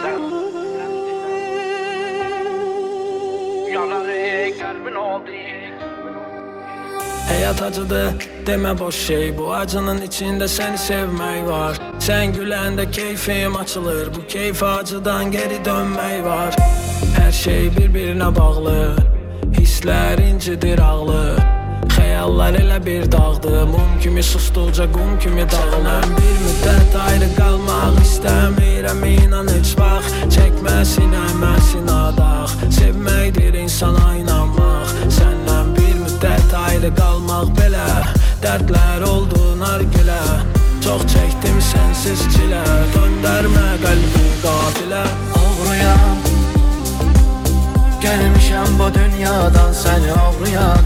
Hayat acıdı deme boş şey, bu acının içinde seni sevmek var. Sen gülende keyfim açılır, bu keyif acıdan geri dönmek var. Her şey birbirine bağlı, hisler incidir ağlı. Xəyallar elə bir dağdı, mum kimi sustuqca qum kimi dağılır. Bir müddət ayrı qalmaq istəmirəm, inan heç vaxt çəkməsin əməsin adaq. Sevməkdir insana inanmaq, səndən bir müddət ayrı qalmaq belə. Dərdlər oldu nargilə, çox çəkdim sənsiz çilə. Döndərmə qəlbi qafilə. Oğruyam, gəlmişəm bu dünyadan səni oğruyam.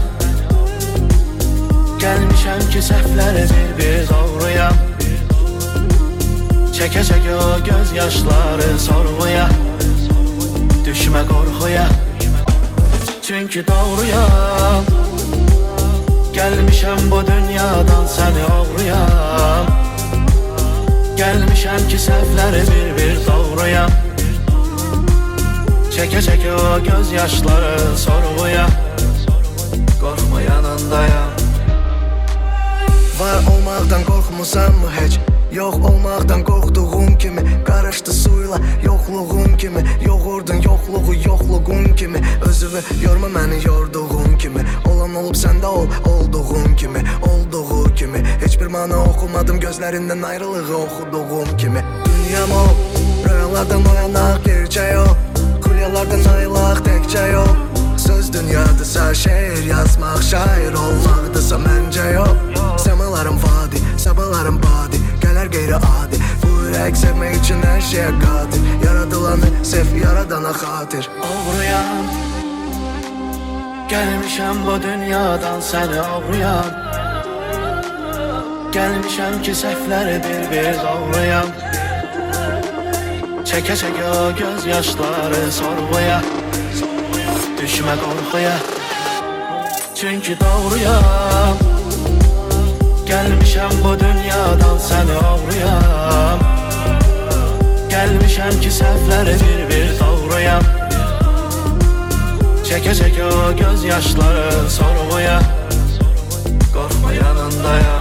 Gelmişəm ki səhvləri bir doğruyam. Çəkə-çəkə o göz yaşları sorğuya, düşmə qorxuya, çünki doğruyam. Gelmişəm bu dünyadan səni oğruyam. Gelmişəm ki səhvləri bir doğruyam. Çəkə-çəkə o göz yaşları sorğuya, qorxma yanındayam. Var olmaqdan qorxmusan mı heç? Yox olmaqdan qorxduğun kimi, qarışdı suyla yoxluğun kimi. Yoğurdun yoxluğu yoxluğun kimi, özünü yorma məni yorduğun kimi. Olan olub səndə ol, olduğun kimi, olduğu kimi. Heç bir mana oxumadım gözlərindən ayrılığı oxuduğum kimi. Dünyam o, rüyalardan oyanaq gerçək o, kulyalardan ayılaq təkcə yol. Söz dünyadısa şeir yazmaq, şair olmaqdısa məncə yox. Semalarım vadi, sabahlarım badi, gələr qeyri-adi. Bu ürək sevmək üçün hər şeyə qadir. Yaradılanı sev, yaradana xatir. Oğruyam, gəlmişəm bu dünyadan səni oğruyam. Gəlmişəm ki səhvləri bir doğruyam. Çəkə-çəkə o göz yaşları sorğuya, düşmə qorxuya, çünki doğruyam. Gelmişəm bu dünyadan səni oğruyam. Gelmişəm ki səhvləri bir doğruyam. Çəkə-çəkə o göz yaşları sorğuya, qorxma yanındayam.